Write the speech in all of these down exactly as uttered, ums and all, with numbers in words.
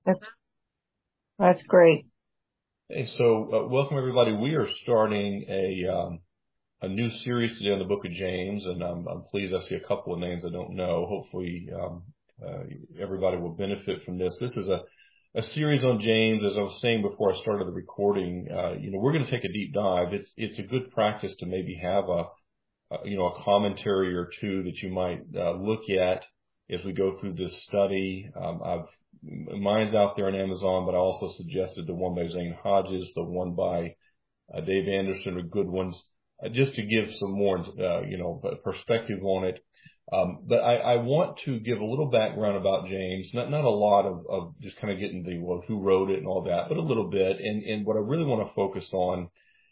That's, that's great. Hey, so uh, welcome everybody. We are starting a um, a new series today on the Book of James, and I'm, I'm pleased I see a couple of names I don't know. Hopefully, um, uh, everybody will benefit from this. This is a a series on James. As I was saying before I started the recording, uh, you know, we're going to take a deep dive. It's it's a good practice to maybe have a, a you know a commentary or two that you might uh, look at as we go through this study. Um, I've Mine's out there on Amazon, but I also suggested the one by Zane Hodges, the one by uh, Dave Anderson are good ones, uh, just to give some more, uh, you know, perspective on it. Um, but I, I want to give a little background about James, not not a lot of, of just kind of getting the well, who wrote it and all that, but a little bit. And and what I really want to focus on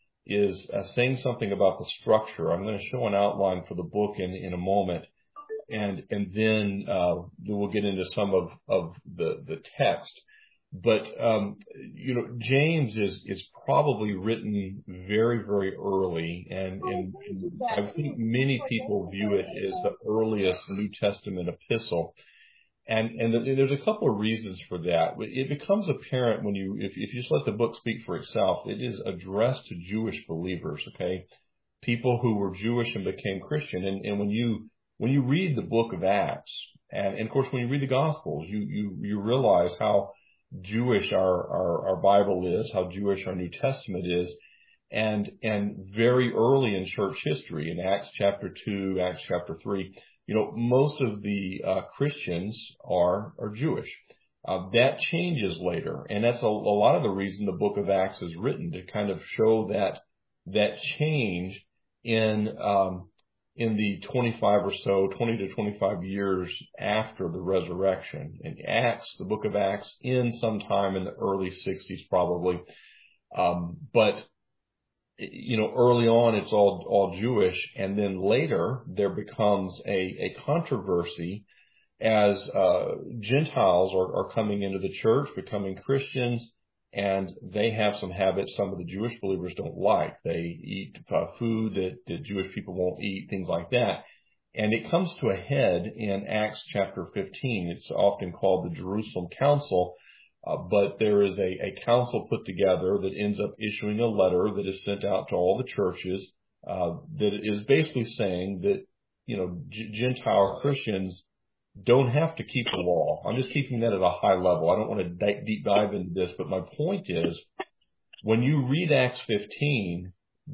is uh, saying something about the structure. I'm going to show an outline for the book in in a moment. And and then uh, we'll get into some of of the the text. But um, you know, James is is probably written very very early, and and, and I think many people view it as the earliest New Testament epistle. And and there's a couple of reasons for that. It becomes apparent when you if if you just let the book speak for itself. It is addressed to Jewish believers, okay, people who were Jewish and became Christian. And and when you when you read the book of Acts, and, and of course when you read the Gospels, you you you realize how Jewish our our, our Bible is, how Jewish our New Testament is, and and very early in church history, in Acts chapter two, Acts chapter three, you know, most of the uh, Christians are are Jewish. Uh, that changes later, and that's a, a lot of the reason the book of Acts is written, to kind of show that that change in um, in the twenty-five or so, twenty to twenty-five years after the resurrection. And Acts, the book of Acts, ends sometime in the early sixties probably, um, but you know, early on it's all all Jewish, and then later there becomes a a controversy as uh, Gentiles are, are coming into the church, becoming Christians, and they have some habits some of the Jewish believers don't like. They eat uh, food that, that Jewish people won't eat, things like that. And it comes to a head in Acts chapter fifteen. It's often called the Jerusalem Council, uh, but there is a, a council put together that ends up issuing a letter that is sent out to all the churches uh, that is basically saying that, you know, G- Gentile Christians don't have to keep the law. I'm just keeping that at a high level. I don't want to di- deep dive into this, but my point is, when you read Acts fifteen,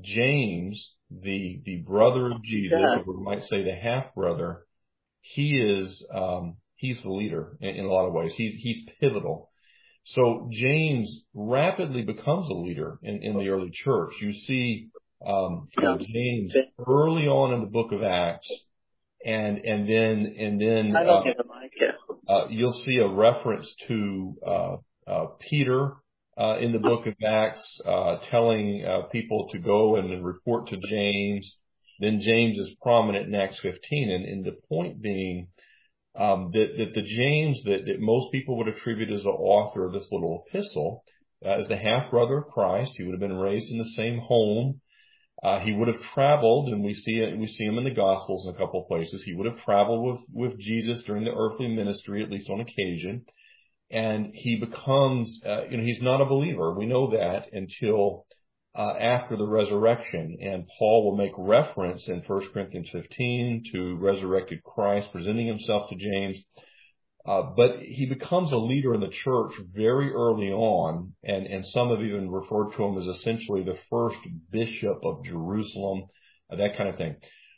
James, the the brother of Jesus, or we might say the half brother, he is um, he's the leader in, in a lot of ways. He's he's pivotal. So James rapidly becomes a leader in, in the early church. You see um, uh, James early on in the book of Acts. And and then and then uh, uh, you'll see a reference to uh, uh, Peter uh, in the book of Acts, uh, telling uh, people to go and, and report to James. Then James is prominent in Acts fifteen, and, and the point being um, that that the James that, that most people would attribute as the author of this little epistle uh, is the half brother of Christ. He would have been raised in the same home. Uh, he would have traveled, and we see it, we see him in the Gospels in a couple of places. He would have traveled with, with Jesus during the earthly ministry, at least on occasion. And he becomes, uh, you know, he's not a believer. We know that until uh, after the resurrection. And Paul will make reference in First Corinthians fifteen to resurrected Christ presenting himself to James. Uh, but he becomes a leader in the church very early on, and, and some have even referred to him as essentially the first bishop of Jerusalem, uh, that kind of thing.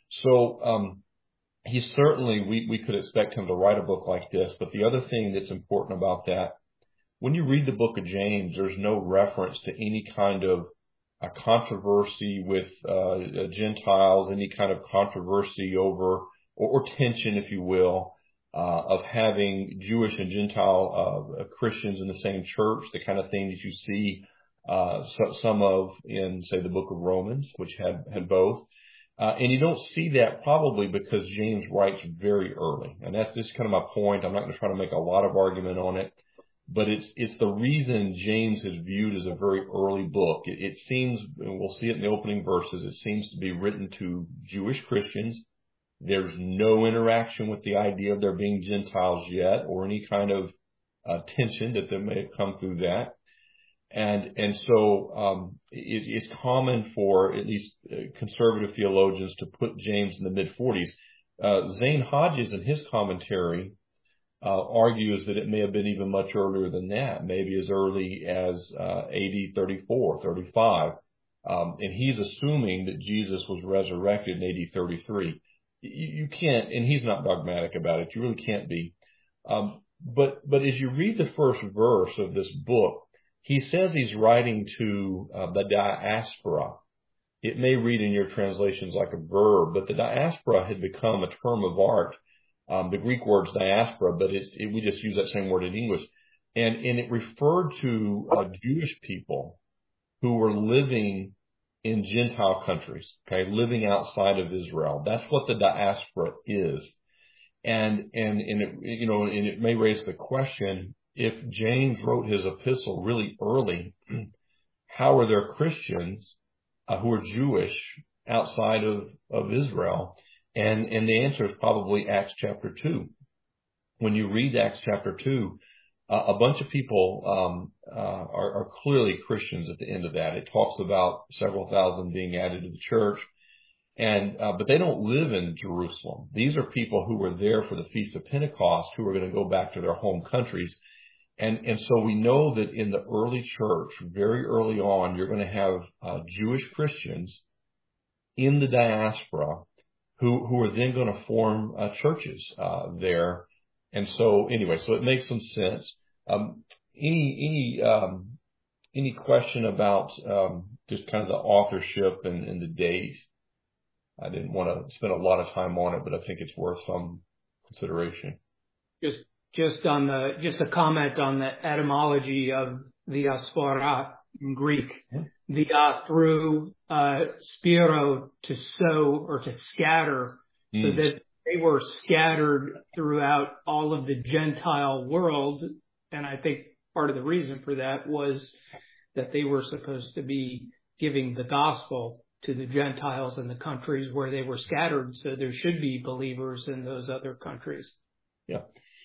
So um, he certainly, we, we could expect him to write a book like this. But the other thing that's important about that, when you read the book of James, there's no reference to any kind of a controversy with uh, Gentiles, any kind of controversy over, or, or tension, if you will, Uh, of having Jewish and Gentile uh, Christians in the same church, the kind of thing that you see uh, so, some of in, say, the book of Romans, which had, had both. Uh, and you don't see that probably because James writes very early. And that's just kind of my point. I'm not going to try to make a lot of argument on it, but it's it's the reason James is viewed as a very early book. It, it seems, and we'll see it in the opening verses, it seems to be written to Jewish Christians. There's no interaction with the idea of there being Gentiles yet, or any kind of uh, tension that there may have come through that. And, and so, um, it, it's common for at least conservative theologians to put James in the mid forties. Uh, Zane Hodges in his commentary, uh, argues that it may have been even much earlier than that, maybe as early as, uh, A D thirty-four, thirty-five. Um, and he's assuming that Jesus was resurrected in A D thirty-three. You, you can't, and he's not dogmatic about it. You really can't be. Um, but, but as you read the first verse of this book, he says he's writing to uh, the diaspora. It may read in your translations like a verb, but the diaspora had become a term of art. Um, the Greek word's diaspora, but it's, it, we just use that same word in English. And, and it referred to uh, Jewish people who were living in Gentile countries, okay, living outside of Israel. That's what the diaspora is. And, and, and it, you know, and it may raise the question, if James wrote his epistle really early, how are there Christians uh, who are Jewish outside of, of Israel? And, and the answer is probably Acts chapter two. When you read Acts chapter two, uh, a bunch of people, um, uh, are, are clearly Christians at the end of that. It talks about several thousand being added to the church. And, uh, but they don't live in Jerusalem. These are people who were there for the Feast of Pentecost, who are going to go back to their home countries. And, and so we know that in the early church, very early on, you're going to have, uh, Jewish Christians in the diaspora who, who are then going to form, uh, churches, uh, there. And so anyway, so it makes some sense. Um, any, any, um, any question about, um, just kind of the authorship and, and the date? I didn't want to spend a lot of time on it, but I think it's worth some consideration. Just, just on the, just a comment on the etymology of the diaspora in Greek. Mm-hmm. The, uh, through, uh, spiro, to sow or to scatter, mm. so that they were scattered throughout all of the Gentile world. And I think part of the reason for that was that they were supposed to be giving the gospel to the Gentiles in the countries where they were scattered. So there should be believers in those other countries. Yeah.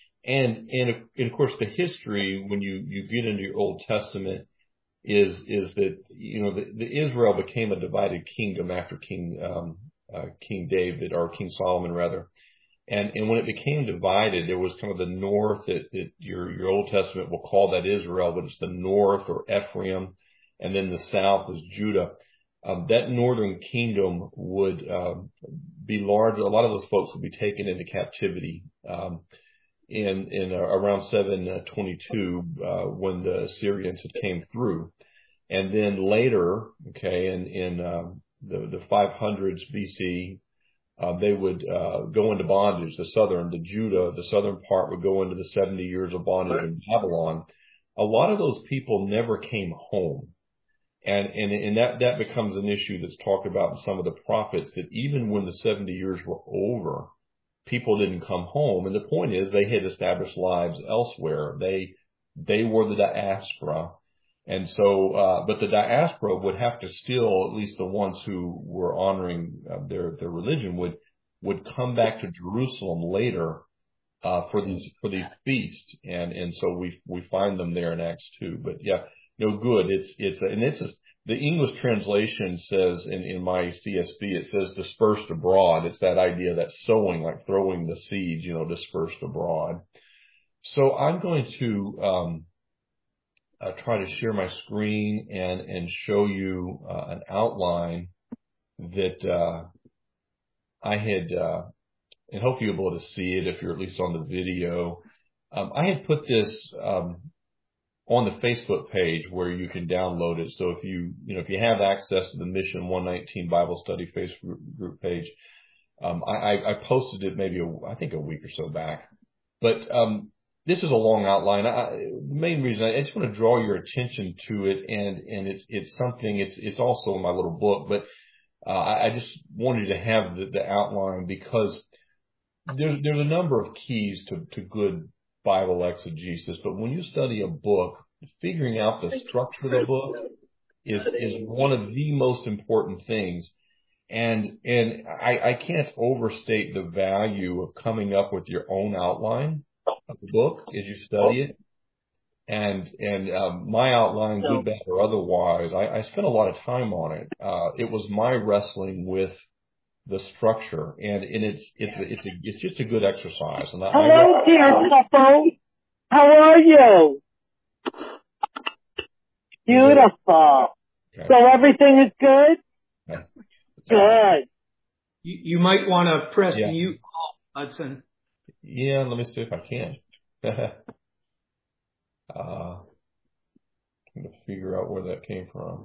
And, and of, and of course the history, when you, you get into your Old Testament, is, is that, you know, the, the Israel became a divided kingdom after King, um, uh, King David, or King Solomon rather. And, and when it became divided, there was kind of the north that, that your, your Old Testament will call that Israel, but it's the north, or Ephraim, and then the south is Judah. Um, that northern kingdom would, um, be large. A lot of those folks would be taken into captivity, um, in, in uh, around seven twenty-two, uh, when the Assyrians had came through. And then later, okay, in, in, um, the, the five hundreds B C, uh, they would, uh, go into bondage. The southern, the Judah, the southern part would go into the seventy years of bondage in Babylon. A lot of those people never came home. And, and, and that, that becomes an issue that's talked about in some of the prophets, that even when the seventy years were over, people didn't come home. And the point is, they had established lives elsewhere. They, they were the diaspora. And so, uh, but the diaspora would have to still, at least the ones who were honoring uh, their, their religion would, would come back to Jerusalem later, uh, for these, for these feasts. And, and so we, we find them there in Acts two. But yeah, no good. It's, it's, and it's, the English translation says in, in my C S B, it says dispersed abroad. It's that idea, that sowing, like throwing the seeds, you know, dispersed abroad. So I'm going to, um, Uh, try to share my screen and, and show you, uh, an outline that, uh, I had, uh, and hope you'll be able to see it if you're at least on the video. Um, I had put this, um, on the Facebook page where you can download it. So if you, you know, if you have access to the Mission one nineteen Bible Study Facebook group page, um, I, I posted it maybe, a, I think a week or so back, but, um, this is a long outline. I, the main reason, I just want to draw your attention to it, and, and it's, it's something, it's, it's also in my little book, but, uh, I, I just wanted to have the, the outline because there's, there's a number of keys to, to good Bible exegesis, but when you study a book, figuring out the structure of the book is, is one of the most important things. And, and I, I can't overstate the value of coming up with your own outline of the book as you study it. And, and, um, my outline, good, bad, or otherwise, I, I spent a lot of time on it. Uh, it was my wrestling with the structure, and, and it's, it's, it's, a, it's just a good exercise. And I, Hello, I, dear couple. How are you? Beautiful. Okay. So everything is good? Okay. Good. You, you might want to press Yeah. mute, Hudson. Yeah, let me see if I can. uh, I'm going to figure out where that came from.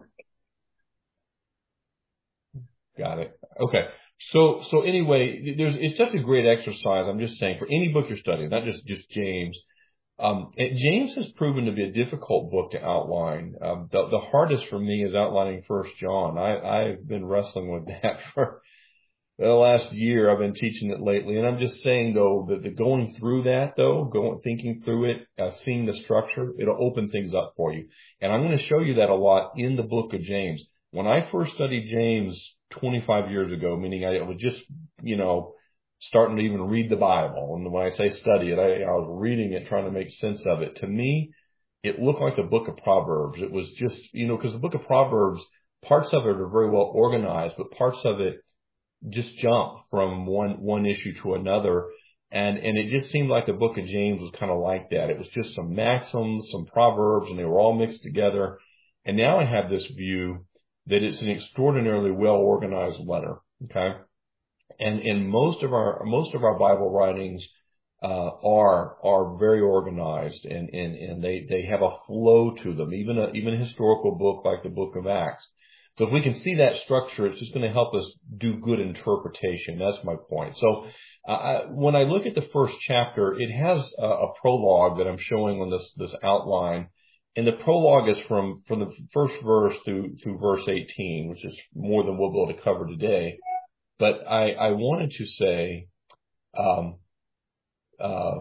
Got it. Okay. So, so anyway, there's, it's just a great exercise. I'm just saying, for any book you're studying, not just, just James. Um, and James has proven to be a difficult book to outline. Um, the, the hardest for me is outlining First John. I, I've been wrestling with that for the last year. I've been teaching it lately, and I'm just saying though that the going through that though, going thinking through it, uh, seeing the structure, it'll open things up for you. And I'm going to show you that a lot in the book of James. When I first studied James twenty-five years ago, meaning I was just, you know, starting to even read the Bible. And when I say study it, I, I was reading it, trying to make sense of it. To me, it looked like the book of Proverbs. It was just, you know, because the book of Proverbs, parts of it are very well organized, but parts of it just jump from one, one issue to another. And, and it just seemed like the book of James was kind of like that. It was just some maxims, some proverbs, and they were all mixed together. And now I have this view that it's an extraordinarily well organized letter. Okay. And, and most of our, most of our Bible writings, uh, are, are very organized, and, and, and they, they have a flow to them, even a, even a historical book like the book of Acts. So if we can see that structure, it's just going to help us do good interpretation. That's my point. So, uh, when I look at the first chapter, it has a, a prologue that I'm showing on this, this outline. And the prologue is from, from the first verse through, through verse eighteen, which is more than we'll be able to cover today. But I, I wanted to say, um, uh,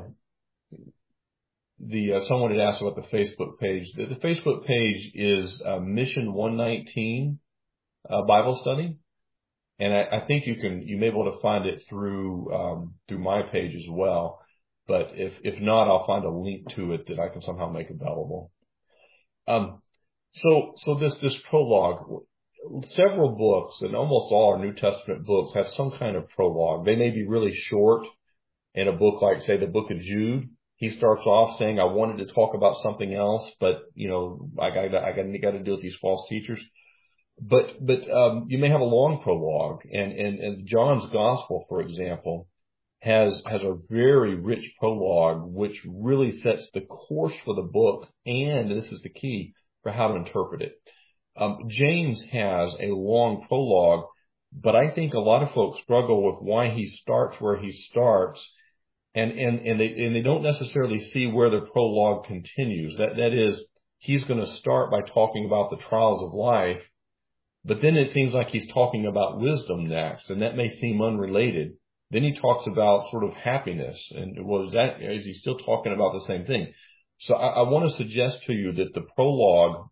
the, uh, someone had asked about the Facebook page. The, the Facebook page is, uh, Mission one nineteen, uh, Bible study. And I, I think you can, you may be able to find it through, um, through my page as well. But if, if not, I'll find a link to it that I can somehow make available. Um, so, so this, this prologue, several books, and almost all our New Testament books, have some kind of prologue. They may be really short. In a book like, say, the book of Jude, he starts off saying, I wanted to talk about something else, but, you know, I got I got, got to deal with these false teachers. But, but, um, you may have a long prologue, and, and, and John's Gospel, for example, has, has a very rich prologue, which really sets the course for the book, and this is the key, for how to interpret it. Um, James has a long prologue, but I think a lot of folks struggle with why he starts where he starts, and, and, and they, and they don't necessarily see where the prologue continues. That, that is, he's going to start by talking about the trials of life, but then it seems like he's talking about wisdom next, and that may seem unrelated. Then he talks about sort of happiness, and was that, is he still talking about the same thing? So I, I want to suggest to you that the prologue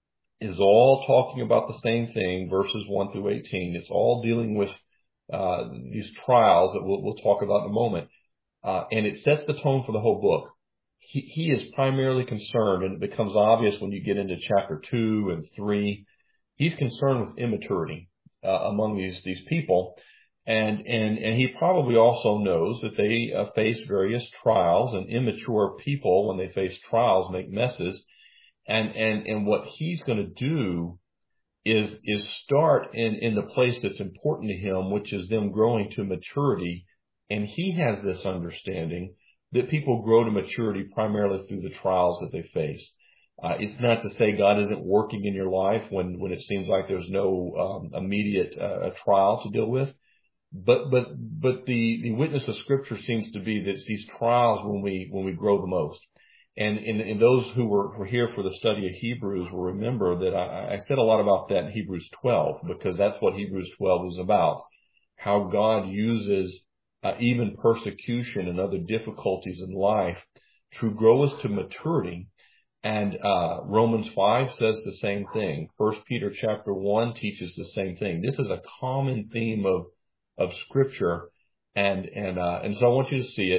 is all talking about the same thing, verses one through eighteen. It's all dealing with uh these trials that we'll, we'll talk about in a moment. Uh, and it sets the tone for the whole book. He, he is primarily concerned, and it becomes obvious when you get into chapter two and three, he's concerned with immaturity uh, among these, these people. And, and, and he probably also knows that they uh, face various trials, and immature people, when they face trials, make messes. And, and, and what he's going to do is, is start in, in the place that's important to him, which is them growing to maturity. And he has this understanding that people grow to maturity primarily through the trials that they face. Uh, it's not to say God isn't working in your life when, when it seems like there's no um, immediate uh, trial to deal with. But, but, but the, the witness of Scripture seems to be that it's these trials when we, when we grow the most. And, and, and those who were, were here for the study of Hebrews will remember that I, I said a lot about that in Hebrews twelve, because that's what Hebrews twelve is about. How God uses uh, even persecution and other difficulties in life to grow us to maturity. And uh Romans five says the same thing. First Peter chapter one teaches the same thing. This is a common theme of of Scripture, and and uh and so I want you to see it.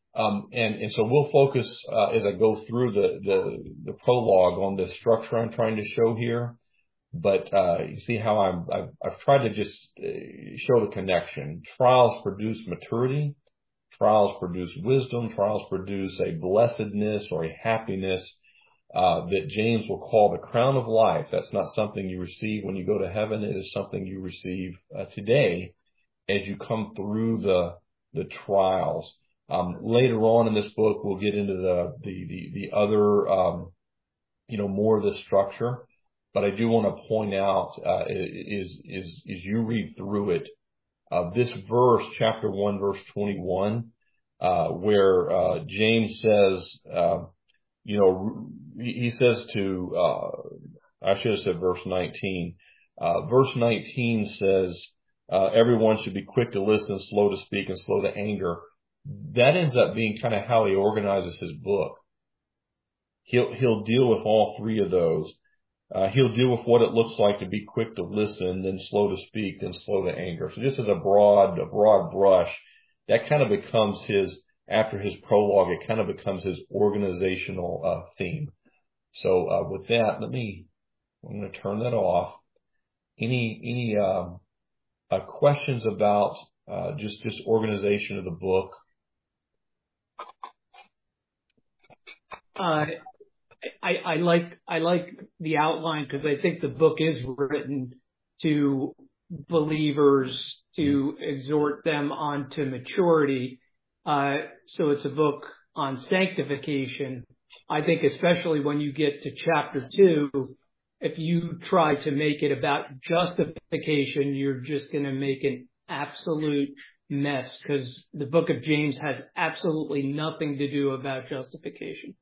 Um, and, and so we'll focus, uh, as I go through the, the, the prologue on the structure I'm trying to show here. But, uh, you see how I'm, I've, I've tried to just uh, show the connection. Trials produce maturity. Trials produce wisdom. Trials produce a blessedness or a happiness, uh, that James will call the crown of life. That's not something you receive when you go to heaven. It is something you receive uh, today as you come through the, the trials. Um, later on in this book, we'll get into the, the, the, the other, um, you know, more of the structure. But I do want to point out, uh, is, is, is you read through it, uh, this verse, chapter one, verse twenty-one, uh, where, uh, James says, uh, you know, he says to, uh, I should have said verse nineteen, uh, verse nineteen says, uh, everyone should be quick to listen, slow to speak, and slow to anger. That ends up being kind of how he organizes his book. He'll, he'll deal with all three of those. Uh, he'll deal with what it looks like to be quick to listen, then slow to speak, then slow to anger. So just as a broad, a broad brush, that kind of becomes his, after his prologue, it kind of becomes his organizational, uh, theme. So, uh, with that, let me, I'm going to turn that off. Any, any, um, uh, questions about, uh, just, just organization of the book? Uh, I, I like I like the outline because I think the book is written to believers to exhort them onto maturity. Uh, so it's a book on sanctification. I think especially when you get to chapter two, if you try to make it about justification, you're just going to make an absolute mess because the book of James has absolutely nothing to do about justification.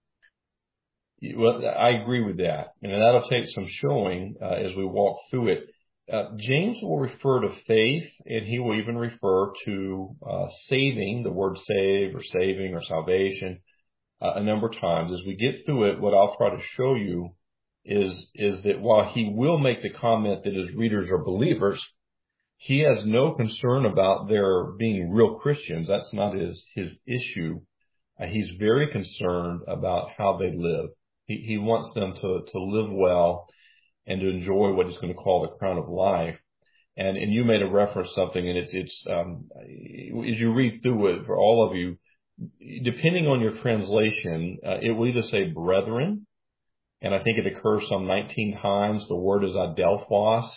Well, I agree with that, and that'll take some showing uh, as we walk through it. Uh, James will refer to faith, and he will even refer to uh, saving, the word save or saving or salvation, uh, a number of times. As we get through it, what I'll try to show you is is that while he will make the comment that his readers are believers, he has no concern about their being real Christians. That's not his his issue. Uh, he's very concerned about how they live. He, he wants them to, to live well and to enjoy what he's going to call the crown of life. And, and you made a reference to something, and it's, it's, um, as you read through it, for all of you, depending on your translation, uh, it will either say brethren, and I think it occurs some nineteen times. The word is adelphos.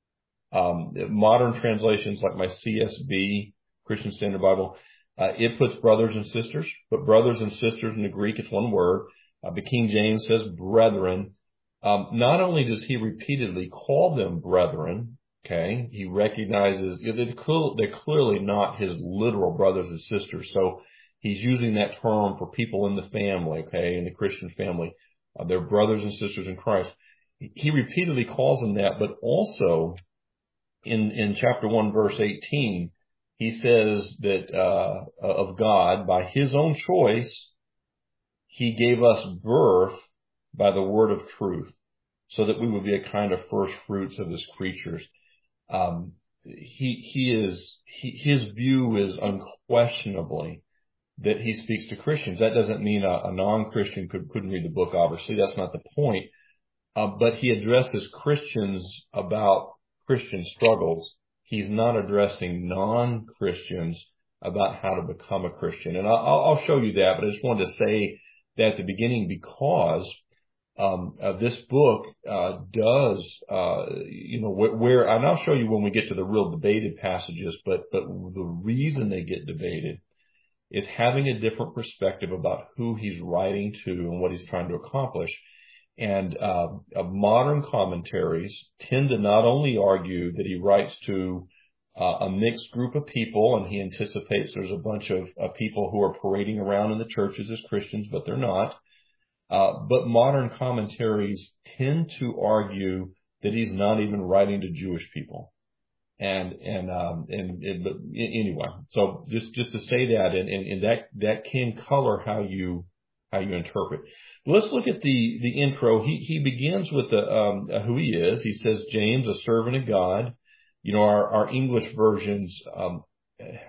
Um, modern translations like my C S B, Christian Standard Bible, uh, it puts brothers and sisters, but brothers and sisters in the Greek, it's one word. Uh, the King James says brethren. Um, not only does he repeatedly call them brethren, okay, he recognizes they're, cl- they're clearly not his literal brothers and sisters. So he's using that term for people in the family, okay, in the Christian family. Uh, they're brothers and sisters in Christ. He repeatedly calls them that, but also in, in chapter one, verse eighteen, he says that, uh, of God, by his own choice, he gave us birth by the word of truth, so that we would be a kind of first fruits of his creatures. Um, he, he is, he, his view is unquestionably that he speaks to Christians. That doesn't mean a, a non-Christian could, couldn't read the book, obviously. That's not the point. Uh, but he addresses Christians about Christian struggles. He's not addressing non-Christians about how to become a Christian. And I'll, I'll show you that, but I just wanted to say that at the beginning because um, uh, this book uh, does, uh, you know, where, where, and I'll show you when we get to the real debated passages, but, but the reason they get debated is having a different perspective about who he's writing to and what he's trying to accomplish. And uh, uh, modern commentaries tend to not only argue that he writes to uh, a mixed group of people, and he anticipates there's a bunch of uh, people who are parading around in the churches as Christians, but they're not. Uh, but modern commentaries tend to argue that he's not even writing to Jewish people. And, and, um, and, and but anyway, so just, just to say that, and, and, and that, that can color how you, how you interpret. Let's look at the, the intro. He, he begins with the, um, who he is. He says, James, a servant of God. You know, our, our English versions, um,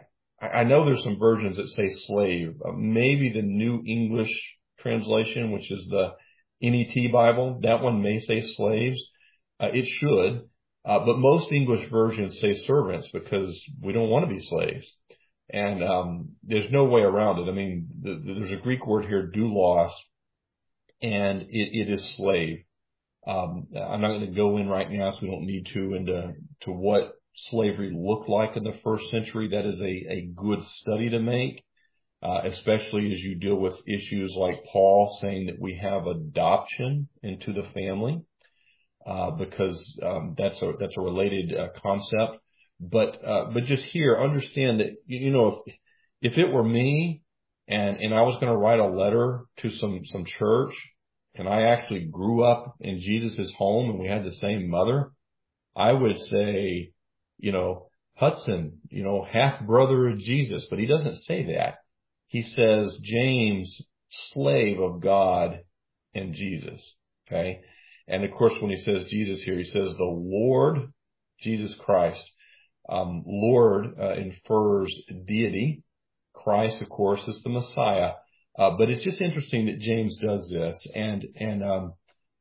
I know there's some versions that say slave. Uh, maybe the New English translation, which is the N E T Bible, that one may say slaves. Uh, it should. Uh, but most English versions say servants because we don't want to be slaves. And um, there's no way around it. I mean, the, the, there's a Greek word here, doulos, and it, it is slave. Um, I'm not going to go in right now, so we don't need to, into to what slavery looked like in the first century. That is a, a good study to make, uh, especially as you deal with issues like Paul saying that we have adoption into the family, uh, because um, that's a that's a related uh, concept. But uh, but just here, understand that, you know, if if it were me and and I was going to write a letter to some some church, and I actually grew up in Jesus' home and we had the same mother, I would say, you know, Hudson, you know, half brother of Jesus. But he doesn't say that. He says, James, slave of God and Jesus. Okay. And of course, when he says Jesus here, he says the Lord Jesus Christ. Um, Lord uh, infers deity. Christ, of course, is the Messiah. Uh, but it's just interesting that James does this, and and um,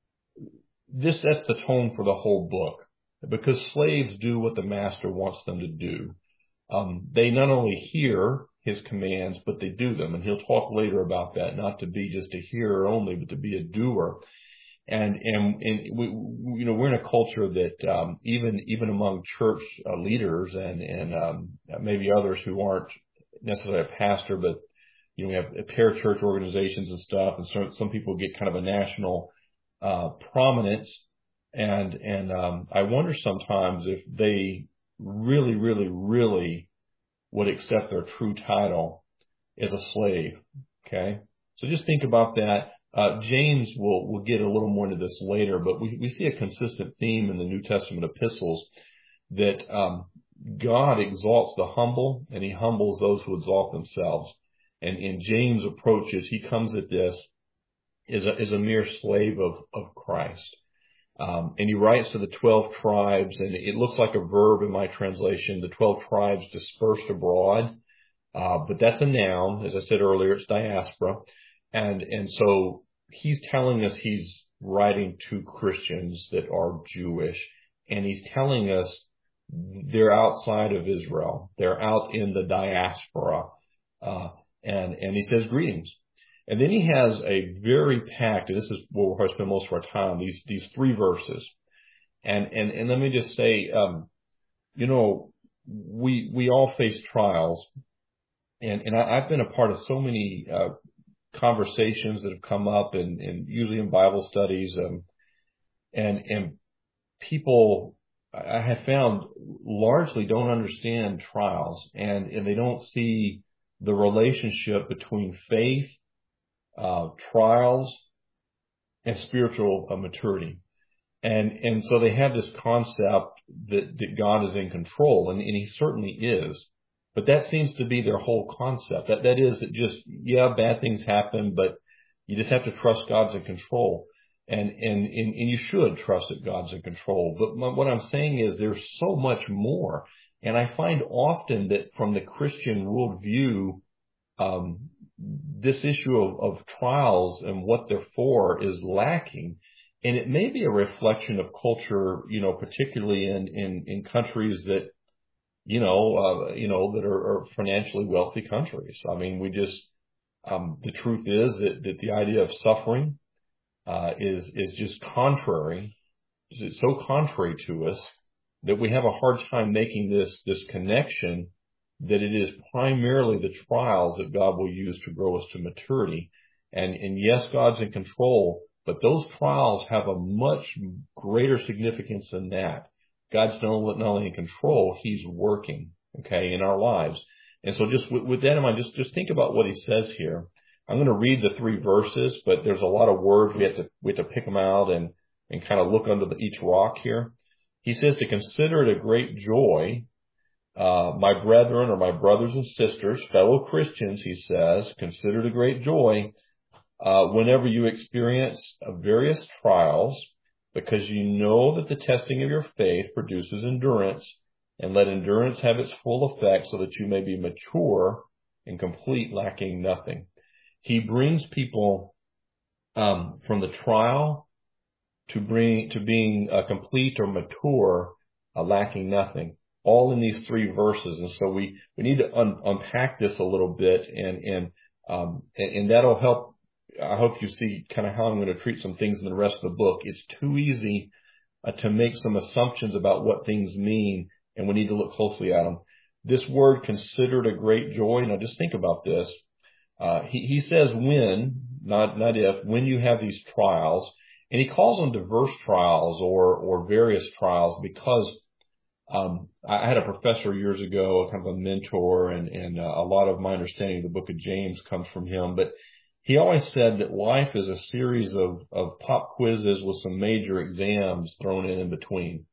this sets the tone for the whole book, because slaves do what the master wants them to do. Um, they not only hear his commands, but they do them, and he'll talk later about that, not to be just a hearer only, but to be a doer. And and and we, you know, we're in a culture that um, even even among church uh, leaders and and um, maybe others who aren't necessarily a pastor, but you know, we have parachurch organizations and stuff, and so some people get kind of a national uh, prominence, and and um, I wonder sometimes if they really, really, really would accept their true title as a slave. Okay, so just think about that. Uh, James will will get a little more into this later, but we we see a consistent theme in the New Testament epistles that um, God exalts the humble and he humbles those who exalt themselves. And in James' approaches, he comes at this as a, as a mere slave of, of Christ. Um, and he writes to the twelve tribes, and it looks like a verb in my translation, the twelve tribes dispersed abroad. Uh, but that's a noun. As I said earlier, it's diaspora. And, and so he's telling us he's writing to Christians that are Jewish, and he's telling us they're outside of Israel. They're out in the diaspora. Uh, and, and he says greetings. And then he has a very packed, and this is where we're going to spend most of our time, these, these three verses. And, and, and let me just say, um, you know, we, we all face trials. And, and I, I've been a part of so many, uh, conversations that have come up, and, and usually in Bible studies, um, and, and people I have found largely don't understand trials, and, and they don't see the relationship between faith, uh, trials, and spiritual uh, maturity. And, and so they have this concept that, that God is in control, and, and he certainly is. But that seems to be their whole concept. That, that is, that just, yeah, bad things happen, but you just have to trust God's in control. And, and, and, and you should trust that God's in control. But my, what I'm saying is there's so much more. And I find often that from the Christian worldview, um, this issue of, of trials and what they're for is lacking. And it may be a reflection of culture, you know, particularly in, in, in countries that, you know, uh, you know, that are, are financially wealthy countries. I mean, we just, um, the truth is that, that the idea of suffering, uh, is, is just contrary, it's so contrary to us that we have a hard time making this, this connection that it is primarily the trials that God will use to grow us to maturity. And, and yes, God's in control, but those trials have a much greater significance than that. God's not only in control, he's working, okay, in our lives. And so just with, with that in mind, just, just think about what he says here. I'm going to read the three verses, but there's a lot of words. We have to, we have to pick them out and, and kind of look under the, each rock here. He says to consider it a great joy, uh, my brethren or my brothers and sisters, fellow Christians, he says, consider it a great joy, uh, whenever you experience various trials, because you know that the testing of your faith produces endurance, and let endurance have its full effect so that you may be mature and complete, lacking nothing. He brings people um, from the trial to bring to being uh, complete or mature, uh, lacking nothing, all in these three verses. And so we, we need to un- unpack this a little bit, and, and, um, and, and that'll help. I hope you see kind of how I'm going to treat some things in the rest of the book. It's too easy uh, to make some assumptions about what things mean, and we need to look closely at them. This word, considered a great joy. Now just think about this. Uh, he, he says when, not, not if, when you have these trials, and he calls them diverse trials or, or various trials because, um, I had a professor years ago, kind of a mentor, and, and uh, a lot of my understanding of the book of James comes from him, but he always said that life is a series of, of pop quizzes with some major exams thrown in in between.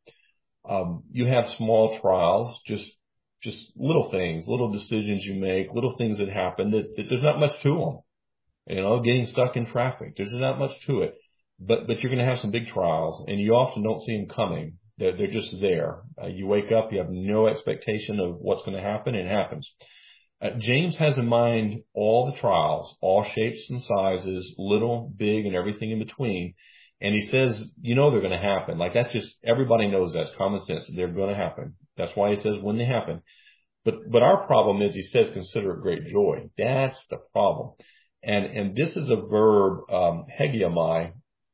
Um, you have small trials, just, just little things, little decisions you make, little things that happen that, that there's not much to them. You know, getting stuck in traffic, there's not much to it. But, but you're going to have some big trials, and you often don't see them coming. They're, they're just there. Uh, you wake up, you have no expectation of what's going to happen, and it happens. Uh, James has in mind all the trials, all shapes and sizes, little, big, and everything in between. And he says, you know, they're going to happen. Like that's just, everybody knows that's common sense. They're going to happen. That's why he says when they happen. But, but our problem is he says, consider it great joy. That's the problem. And, and this is a verb, um, hegiomai.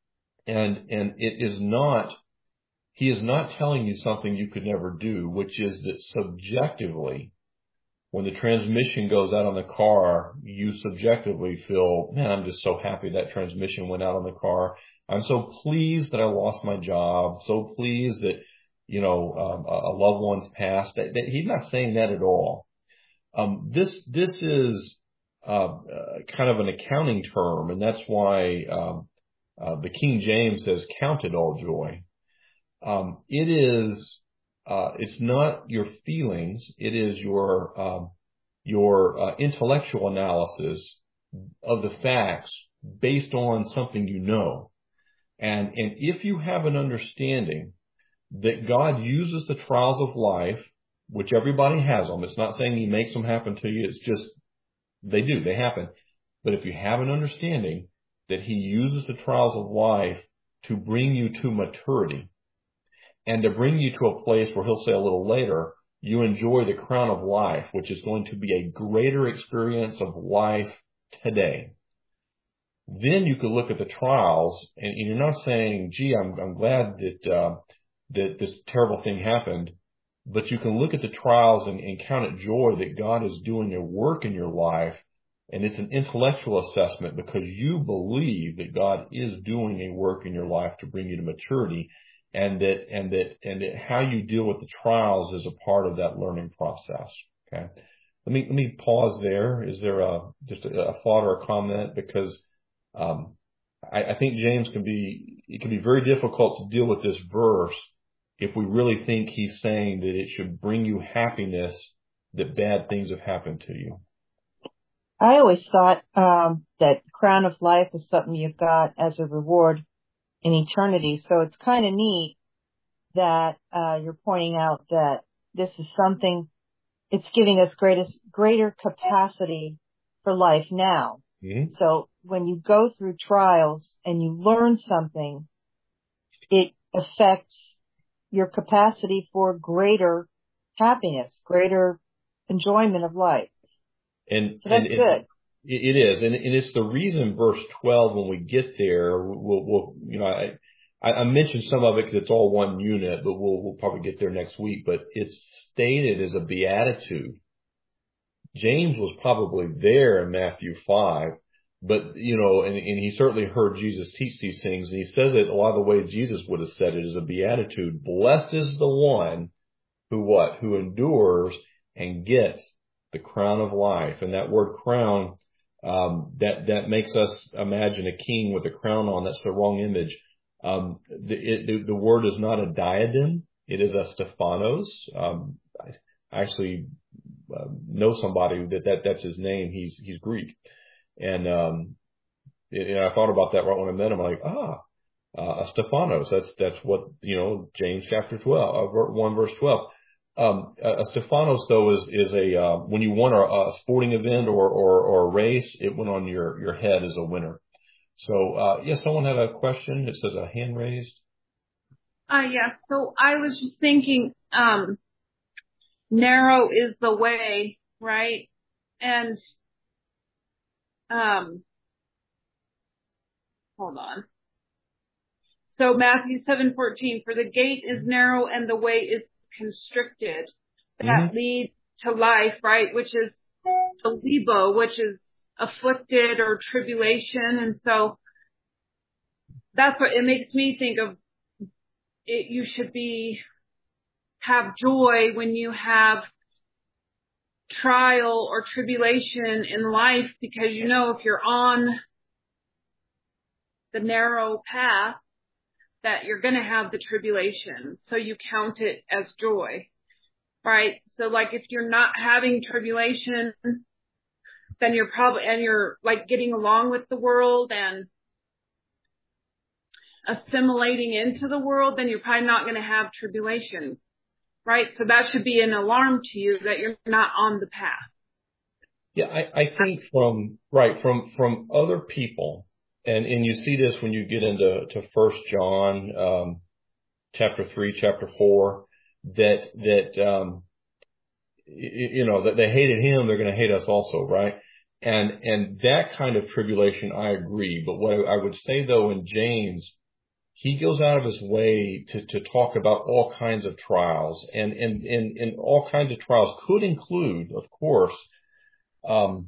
And, and it is not, he is not telling you something you could never do, which is that subjectively, when the transmission goes out on the car, you subjectively feel, man, I'm just so happy that transmission went out on the car. I'm so pleased that I lost my job. So pleased that, you know, um, a loved one's passed. That, that, he's not saying that at all. Um, this, this is, uh, uh, kind of an accounting term. And that's why, um, uh, the King James says, count it all joy. Um, it is, Uh, it's not your feelings. It is your, um, your, uh, intellectual analysis of the facts based on something you know. And, and if you have an understanding that God uses the trials of life, which everybody has them, it's not saying he makes them happen to you. It's just, they do, they happen. But if you have an understanding that he uses the trials of life to bring you to maturity, and to bring you to a place where he'll say a little later, you enjoy the crown of life, which is going to be a greater experience of life today. Then you could look at the trials, and, and you're not saying, gee, I'm, I'm glad that, uh, that this terrible thing happened, but you can look at the trials and, and count it joy that God is doing a work in your life. And it's an intellectual assessment because you believe that God is doing a work in your life to bring you to maturity. And that, and that, and that how you deal with the trials is a part of that learning process. Okay. Let me, let me pause there. Is there a, just a, a thought or a comment? Because, um, I, I think James can be, it can be very difficult to deal with this verse if we really think he's saying that it should bring you happiness that bad things have happened to you. I always thought, um, that crown of life is something you've got as a reward in eternity. So it's kind of neat that uh you're pointing out that this is something, it's giving us greatest greater capacity for life now. Mm-hmm. So when you go through trials and you learn something, it affects your capacity for greater happiness, greater enjoyment of life. And so that's and good. It, It is, and, and it's the reason verse twelve, when we get there, we'll, we'll you know, I, I mentioned some of it because it's all one unit, but we'll, we'll probably get there next week. But it's stated as a beatitude. James was probably there in Matthew five, but, you know, and, and he certainly heard Jesus teach these things. And he says it a lot of the way Jesus would have said it as a beatitude. Blessed is the one who what? Who endures and gets the crown of life. And that word crown, Um, that, that makes us imagine a king with a crown on. That's the wrong image. Um, the, it, the, the word is not a diadem. It is a Stephanos. Um, I actually uh, know somebody that, that that's his name. He's, he's Greek. And, um, it, and I thought about that right when I met him. I'm like, ah, uh, a Stephanos. That's, that's what, you know, James chapter twelve, uh, one verse twelve. Um, uh, Stephanos, though, is, is a, uh, when you won a, a sporting event or, or, or a race, it went on your, your head as a winner. So, uh, yes, someone had a question. It says a hand raised. Uh, yeah. So I was just thinking, um, narrow is the way, right? And, um, hold on. So Matthew seven fourteen, for the gate is narrow and the way is constricted that mm-hmm. leads to life, right? Which is the libo, which is afflicted or tribulation. And so that's what it makes me think of. It, you should be, have joy when you have trial or tribulation in life, because you know if you're on the narrow path that you're going to have the tribulation. So you count it as joy, right? So like if you're not having tribulation, then you're probably, and you're like getting along with the world and assimilating into the world, then you're probably not going to have tribulation, right? So that should be an alarm to you that you're not on the path. Yeah, I, I think from, right, from, from other people, and, and you see this when you get into, to First John, um, chapter three, chapter four, that, that, um, you know, that they hated him, they're going to hate us also, right? And, and that kind of tribulation, I agree. But what I would say though in James, he goes out of his way to, to talk about all kinds of trials, and, and, and, and all kinds of trials could include, of course, um,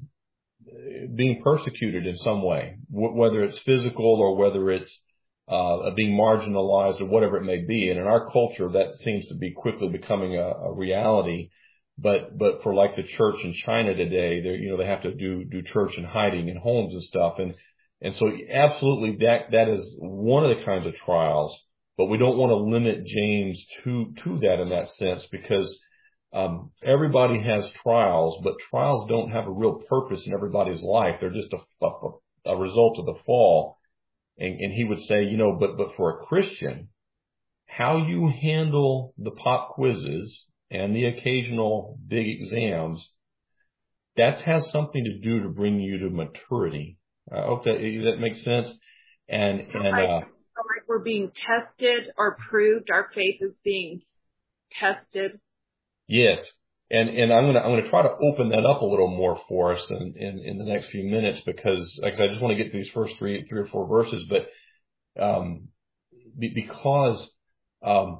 being persecuted in some way, w- whether it's physical or whether it's, uh, being marginalized or whatever it may be. And in our culture, that seems to be quickly becoming a, a reality. But, but for like the church in China today, they, you know, they have to do, do church in hiding in homes and stuff. And, And so absolutely that, that is one of the kinds of trials, but we don't want to limit James to, to that in that sense, because, um, everybody has trials, but trials don't have a real purpose in everybody's life. They're just a, a, a result of the fall. And, and he would say, you know, but, but for a Christian, how you handle the pop quizzes and the occasional big exams, that has something to do to bring you to maturity. I hope that that makes sense. And, and, uh, like we're being tested or proved, our faith is being tested. Yes. And, and I'm going to, I'm going to try to open that up a little more for us in, in, in the next few minutes, because like I said, I just want to get through these first three, three or four verses, but, um, be, because, um,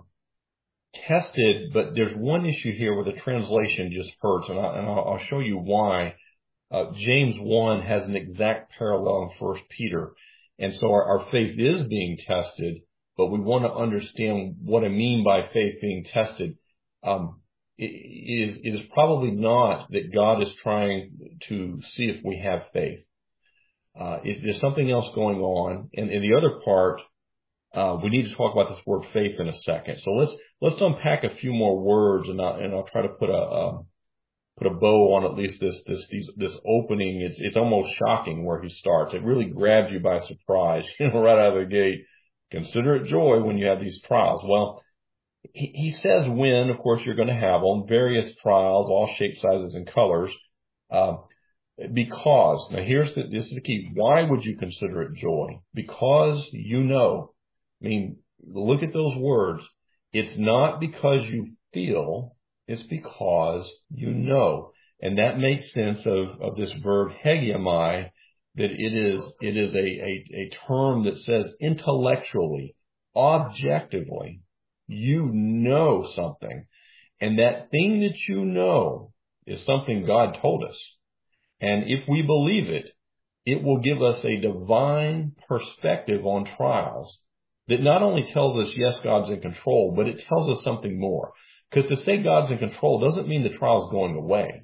tested, but there's one issue here where the translation just hurts. And, I, and I'll, I'll show you why. Uh, James one has an exact parallel in First Peter. And so our, our faith is being tested, but we want to understand what I mean by faith being tested. Um, it is, it is probably not that God is trying to see if we have faith. Uh, if there's something else going on. And, and the other part, uh, we need to talk about this word faith in a second. So let's, let's unpack a few more words, and I'll, and I'll try to put a, a put a bow on at least this, this, these, this opening. It's, it's almost shocking where he starts. It really grabs you by surprise, you know, right out of the gate. Consider it joy when you have these trials. Well, he, he says when, of course, you're going to have them, various trials, all shapes, sizes, and colors. Uh, because, now here's the, this is the key. Why would you consider it joy? Because you know. I mean, look at those words. It's not because you feel, it's because you know. And that makes sense of, of this verb hegiomai, that it is, it is a, a, a term that says intellectually, objectively, you know something. And that thing that you know is something God told us. And if we believe it, it will give us a divine perspective on trials that not only tells us, yes, God's in control, but it tells us something more. Because to say God's in control doesn't mean the trial's going away.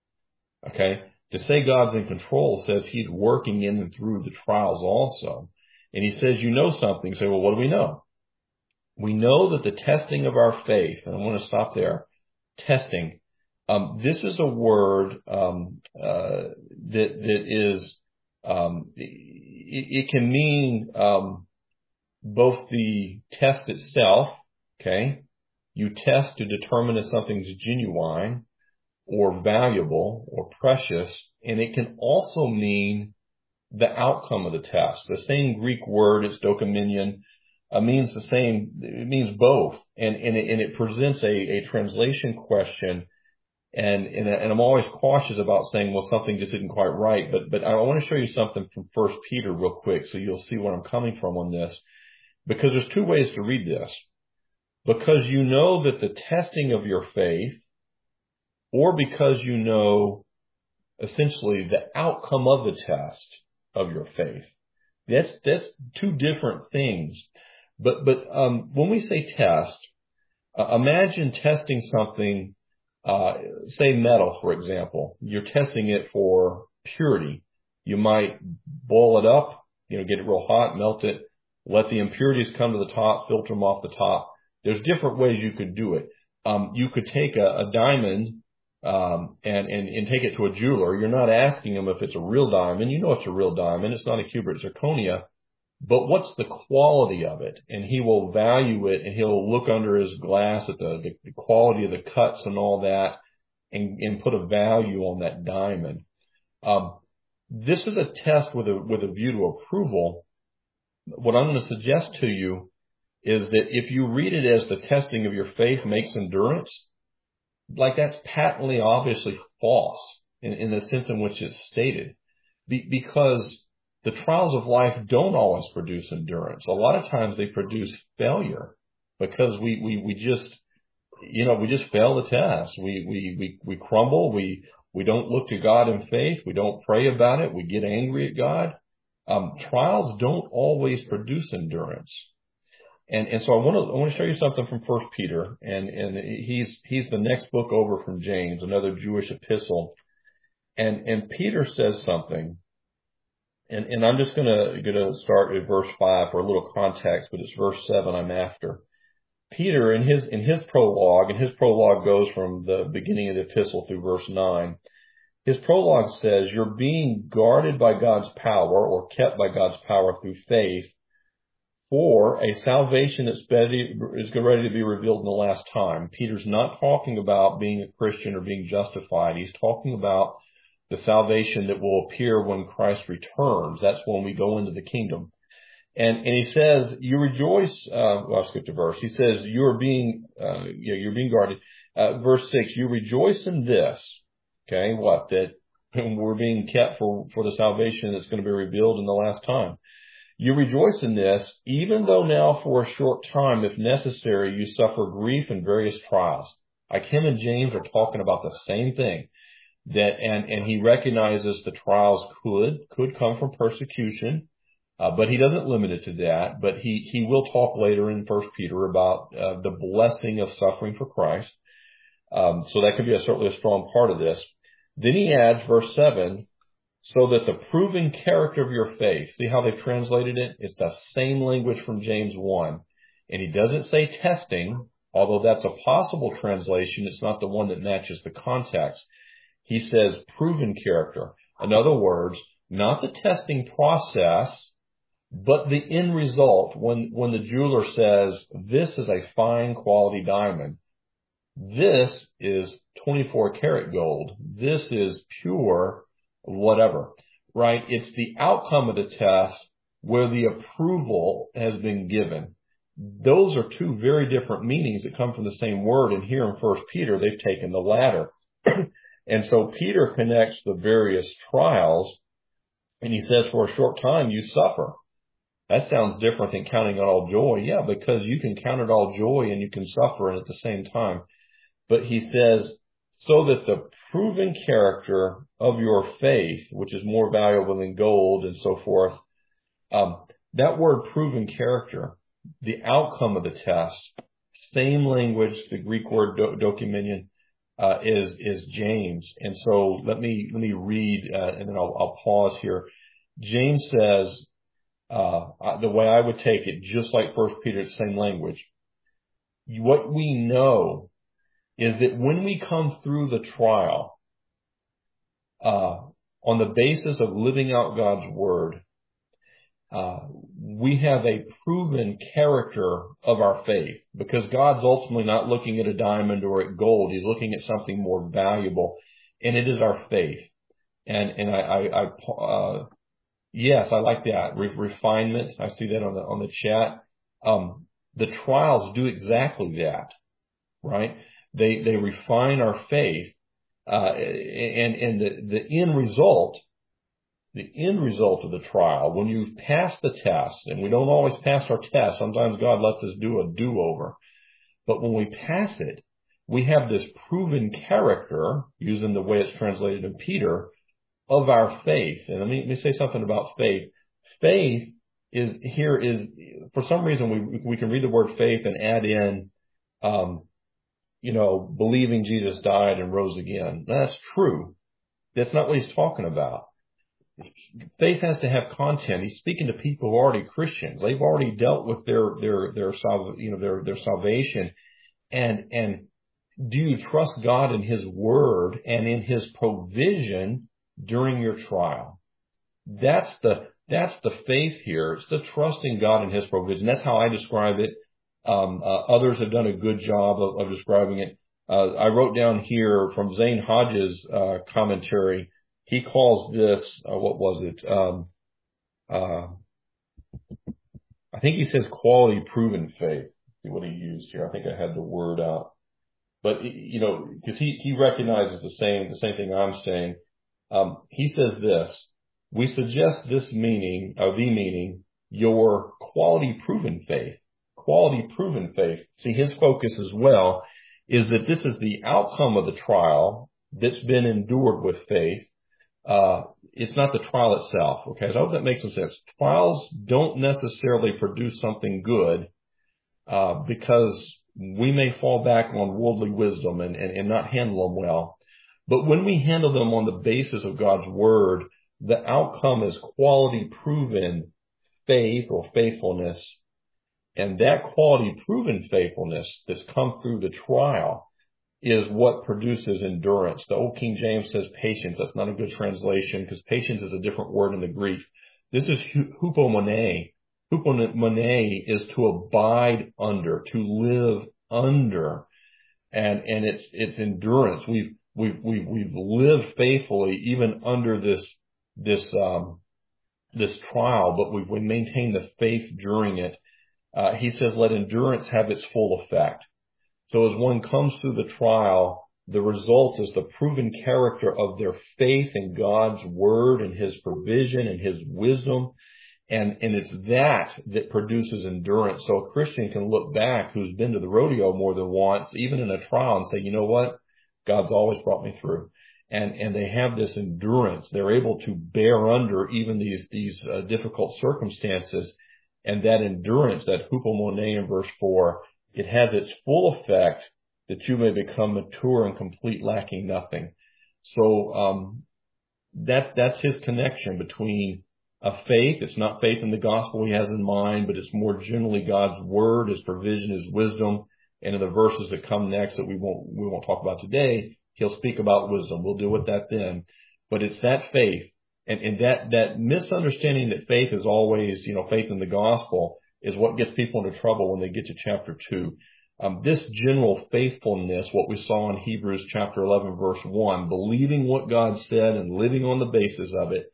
Okay? To say God's in control says he's working in and through the trials also. And he says, you know something. You say, well, what do we know? We know that the testing of our faith, and I want to stop there, testing, um, this is a word um, uh, that that is, um, it, it can mean um, both the test itself, okay, You test to determine if something's genuine or valuable or precious, and it can also mean the outcome of the test. The same Greek word, it's dokimenion, uh, means the same, it means both, and, and, it, and it presents a, a translation question, and, and, and I'm always cautious about saying, well, something just isn't quite right, but, but I want to show you something from First Peter real quick so you'll see where I'm coming from on this, because there's two ways to read this. Because you know that the testing of your faith, or because you know essentially the outcome of the test of your faith. That's, that's two different things. But, but, um, when we say test, uh, imagine testing something, uh, say metal, for example. You're testing it for purity. You might boil it up, you know, get it real hot, melt it, let the impurities come to the top, filter them off the top. There's different ways you could do it. Um, you could take a, a diamond, um, and, and, and take it to a jeweler. You're not asking him if it's a real diamond. You know it's a real diamond. It's not a cubic zirconia, but what's the quality of it? And he will value it, and he'll look under his glass at the, the, the quality of the cuts and all that, and, and put a value on that diamond. Um, this is a test with a, with a view to approval. What I'm going to suggest to you is that if you read it as the testing of your faith makes endurance, like that's patently, obviously false in, in the sense in which it's stated. Be, because the trials of life don't always produce endurance. A lot of times they produce failure because we, we, we just, you know, we just fail the test. We, we, we, we crumble. We, we don't look to God in faith. We don't pray about it. We get angry at God. Um, trials don't always produce endurance. And, and so I want to, I want to show you something from First Peter, and, and he's, he's the next book over from James, another Jewish epistle. And, and Peter says something, and, and I'm just gonna, gonna start at verse five for a little context, but it's verse seven I'm after. Peter, in his, in his prologue, and his prologue goes from the beginning of the epistle through verse nine, his prologue says, you're being guarded by God's power, or kept by God's power through faith, for a salvation that's ready, is ready to be revealed in the last time. Peter's not talking about being a Christian or being justified. He's talking about the salvation that will appear when Christ returns. That's when we go into the kingdom. And, and he says, you rejoice, uh, well, I'll skip the verse. He says, you're being, uh, you know, you're being guarded. Uh, verse six, you rejoice in this. Okay, what? That we're being kept for, for the salvation that's going to be revealed in the last time. You rejoice in this, even though now for a short time, if necessary, you suffer grief and various trials. Like him and James are talking about the same thing. That, and, and he recognizes the trials could, could come from persecution, uh, but he doesn't limit it to that. But he, he will talk later in First Peter about, uh, the blessing of suffering for Christ. Um, so that could be a, certainly a strong part of this. Then he adds verse seven, so that the proven character of your faith, see how they've translated it? It's the same language from James one. And he doesn't say testing, although that's a possible translation. It's not the one that matches the context. He says proven character. In other words, not the testing process, but the end result. When, when the jeweler says, this is a fine quality diamond, this is twenty-four karat gold, this is pure whatever, right? It's the outcome of the test where the approval has been given. Those are two very different meanings that come from the same word. And here in First Peter, they've taken the latter. And so Peter connects the various trials, and he says, for a short time you suffer. That sounds different than counting it all joy. Yeah, because you can count it all joy and you can suffer at the same time. But he says, so that the proven character of your faith, which is more valuable than gold and so forth, um, that word proven character, the outcome of the test, same language, the Greek word do, dokimenion, uh, is, is James. And so let me, let me read, uh, and then I'll, I'll pause here. James says, uh, the way I would take it, just like First Peter, it's the same language. What we know is that when we come through the trial, uh, on the basis of living out God's word, uh, we have a proven character of our faith, because God's ultimately not looking at a diamond or at gold. He's looking at something more valuable, and it is our faith. And, and I, I, I uh, yes, I like that. Re- refinement. I see that on the, on the chat. Um, the trials do exactly that, right? They, they refine our faith, uh, and, and the, the end result, the end result of the trial, when you've passed the test, and we don't always pass our test, sometimes God lets us do a do-over, but when we pass it, we have this proven character, using the way it's translated in Peter, of our faith. And let me, let me say something about faith. Faith is here is, for some reason, we we can read the word faith and add in, um, you know, believing Jesus died and rose again. That's true. That's not what he's talking about. Faith has to have content. He's speaking to people who are already Christians. They've already dealt with their their their you know their their salvation, and and do you trust God in His Word and in His provision during your trial? That's the that's the faith here. It's the trust in God and His provision. That's how I describe it. Um, uh, others have done a good job of, of describing it. Uh, I wrote down here from Zane Hodges' uh, commentary. He calls this uh, what was it? Um, uh, I think he says quality proven faith. Let's see what he used here. I think I had the word out, but you know, because he he recognizes the same the same thing I'm saying. Um, he says this: we suggest this meaning, or the meaning, your quality proven faith. Quality proven faith. See, his focus as well is that this is the outcome of the trial that's been endured with faith. Uh, it's not the trial itself. Okay, so I hope that makes some sense. Trials don't necessarily produce something good, uh, because we may fall back on worldly wisdom and, and, and not handle them well. But when we handle them on the basis of God's Word, the outcome is quality proven faith or faithfulness. And that quality proven faithfulness that's come through the trial is what produces endurance. The old King James says patience. That's not a good translation, because patience is a different word in the Greek. This is hupomone. Hupomone is to abide under, to live under. And, and it's, it's endurance. We've, we've, we've, we've lived faithfully even under this, this, um, this trial, but we've, we maintained the faith during it. Uh, he says, let endurance have its full effect. So as one comes through the trial, the result is the proven character of their faith in God's Word and His provision and His wisdom. And, and it's that that produces endurance. So a Christian can look back, who's been to the rodeo more than once, even in a trial, and say, you know what? God's always brought me through. And, and they have this endurance. They're able to bear under even these, these uh, difficult circumstances. And that endurance, that hupomone in verse four, it has its full effect that you may become mature and complete, lacking nothing. So, um, that, that's his connection between a faith. It's not faith in the gospel he has in mind, but it's more generally God's Word, His provision, His wisdom. And in the verses that come next that we won't, we won't talk about today, he'll speak about wisdom. We'll deal with that then. But it's that faith. And, and that, that misunderstanding that faith is always, you know, faith in the gospel is what gets people into trouble when they get to chapter two. Um, this general faithfulness, what we saw in Hebrews chapter eleven, verse one, believing what God said and living on the basis of it,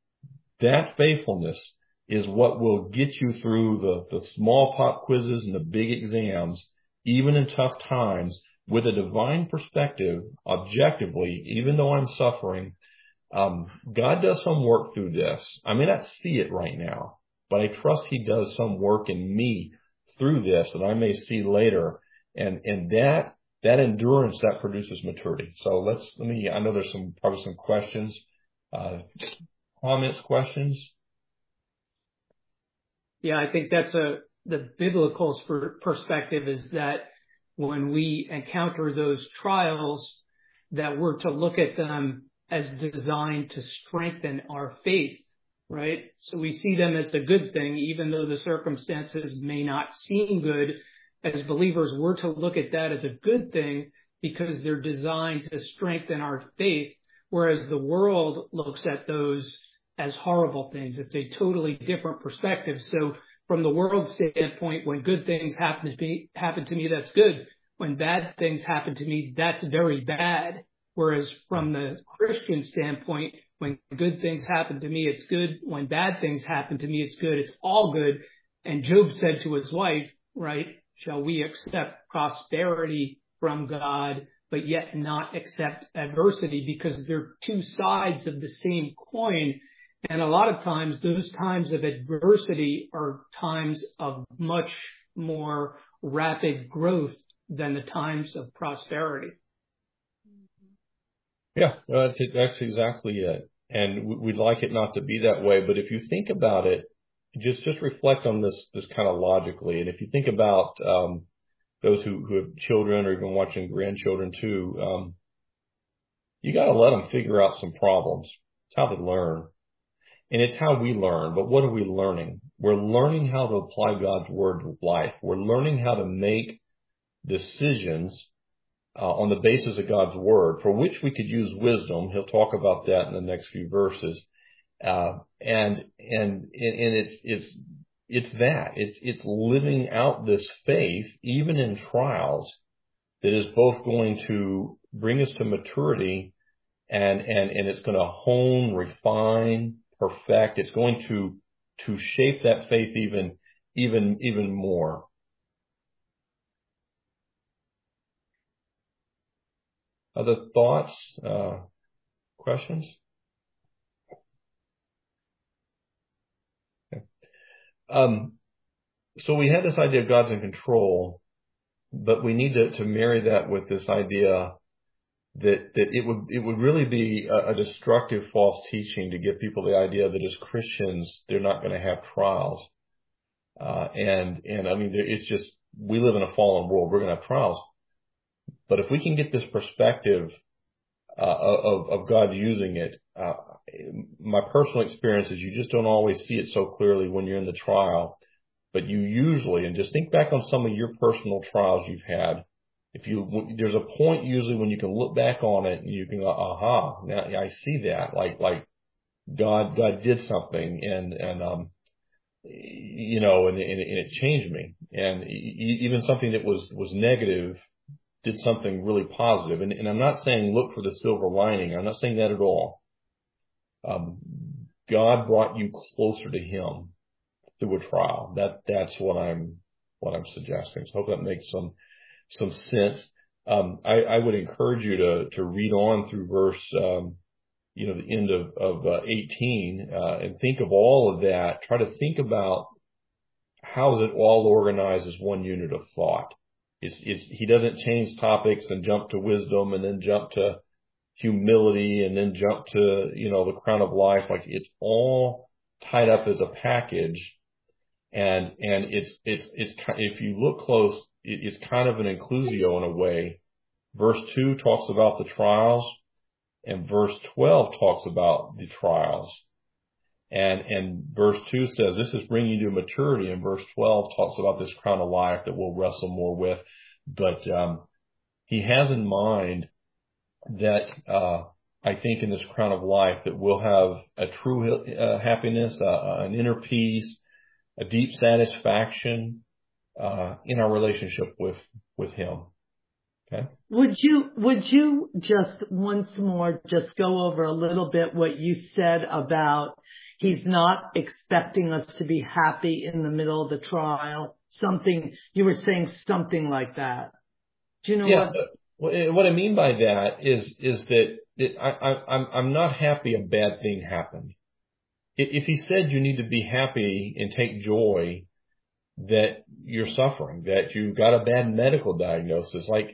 that faithfulness is what will get you through the, the small pop quizzes and the big exams, even in tough times, with a divine perspective, objectively, even though I'm suffering. Um, God does some work through this. I may not see it right now, but I trust He does some work in me through this that I may see later. And, and that, that endurance, that produces maturity. So let's, let me, I know there's some, probably some questions, uh, comments, questions. Yeah, I think that's a, the biblical perspective is that when we encounter those trials, that we're to look at them as designed to strengthen our faith, right? So we see them as a good thing, even though the circumstances may not seem good. As believers, we're to look at that as a good thing because they're designed to strengthen our faith, whereas the world looks at those as horrible things. It's a totally different perspective. So from the world standpoint, when good things happen to me, happen to me, that's good. When bad things happen to me, that's very bad. Whereas from the Christian standpoint, when good things happen to me, it's good. When bad things happen to me, it's good. It's all good. And Job said to his wife, right, shall we accept prosperity from God, but yet not accept adversity? Because they're two sides of the same coin. And a lot of times, those times of adversity are times of much more rapid growth than the times of prosperity. Yeah, well, that's, that's exactly it. And we'd like it not to be that way. But if you think about it, just just reflect on this this kind of logically. And if you think about um, those who, who have children or even watching grandchildren too, um, you got to let them figure out some problems. It's how they learn. And it's how we learn. But what are we learning? We're learning how to apply God's word to life. We're learning how to make decisions uh, on the basis of God's word, for which we could use wisdom. He'll talk about that in the next few verses. Uh, and, and, and it's, it's, it's that. It's, it's living out this faith, even in trials, that is both going to bring us to maturity and, and, and it's going to hone, refine, perfect. It's going to, to shape that faith even, even, even more. Other thoughts, uh, questions? Okay. Um, so we had this idea of God's in control, but we need to, to marry that with this idea that, that it would, it would really be a, a destructive false teaching to give people the idea that as Christians, they're not going to have trials. Uh, and, and I mean, it's just, we live in a fallen world. We're going to have trials. But if we can get this perspective uh, of, of God using it, uh, my personal experience is you just don't always see it so clearly when you're in the trial, but you usually, and just think back on some of your personal trials you've had. If you, there's a point usually when you can look back on it and you can go, aha, now I see that, like, like God, God did something and, and, um, you know, and, and, and it changed me. And even something that was, was negative did something really positive. And, and I'm not saying look for the silver lining. I'm not saying that at all. Um, God brought you closer to Him through a trial. That, that's what I'm, what I'm suggesting. So I hope that makes some, some sense. Um, I, I would encourage you to, to read on through verse, um, you know, the end of, of, uh, eighteen, uh, and think of all of that. Try to think about how is it all organized as one unit of thought. It's, it's, he doesn't change topics and jump to wisdom and then jump to humility and then jump to, you know, the crown of life. Like it's all tied up as a package. And, and it's, it's, it's, if you look close, it's kind of an inclusio in a way. Verse two talks about the trials and verse twelve talks about the trials. And, and verse two says, this is bringing you to maturity. And verse twelve talks about this crown of life that we'll wrestle more with. But, um, he has in mind that, uh, I think in this crown of life that we'll have a true uh, happiness, uh, an inner peace, a deep satisfaction, uh, in our relationship with, with him. Okay. Would you, would you just once more just go over a little bit what you said about he's not expecting us to be happy in the middle of the trial? Something, you were saying something like that. Do you know yeah, what? What I mean by that is, is that it, I, I, I'm, I'm not happy a bad thing happened. If he said you need to be happy and take joy that you're suffering, that you got a bad medical diagnosis, like,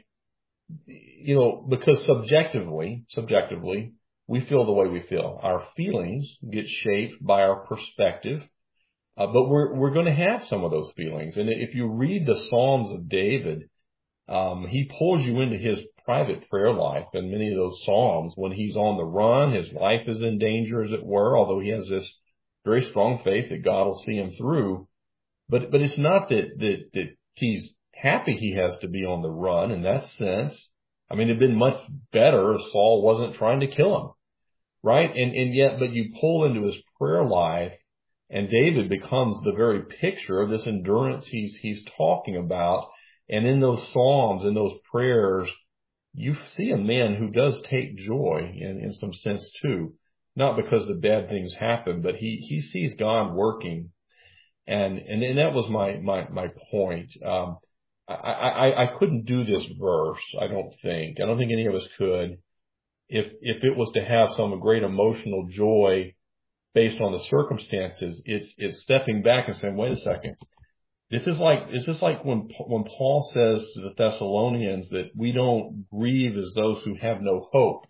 you know, because subjectively, subjectively, we feel the way we feel. Our feelings get shaped by our perspective, uh, but we're, we're going to have some of those feelings. And if you read the Psalms of David, um, he pulls you into his private prayer life and many of those Psalms when he's on the run, his life is in danger as it were, although he has this very strong faith that God will see him through. But, but it's not that, that, that he's happy he has to be on the run in that sense. I mean, it'd been much better if Saul wasn't trying to kill him. right? And, and yet, but you pull into his prayer life, and David becomes the very picture of this endurance he's, he's talking about. And in those Psalms, in those prayers, you see a man who does take joy in, in some sense too. Not because the bad things happen, but he, he sees God working. And, and, and that was my, my, my point. Um, I, I, I couldn't do this verse, I don't think. I don't think any of us could. If, if it was to have some great emotional joy based on the circumstances, it's, it's stepping back and saying, wait a second. This is like, this is like when, when Paul says to the Thessalonians that we don't grieve as those who have no hope.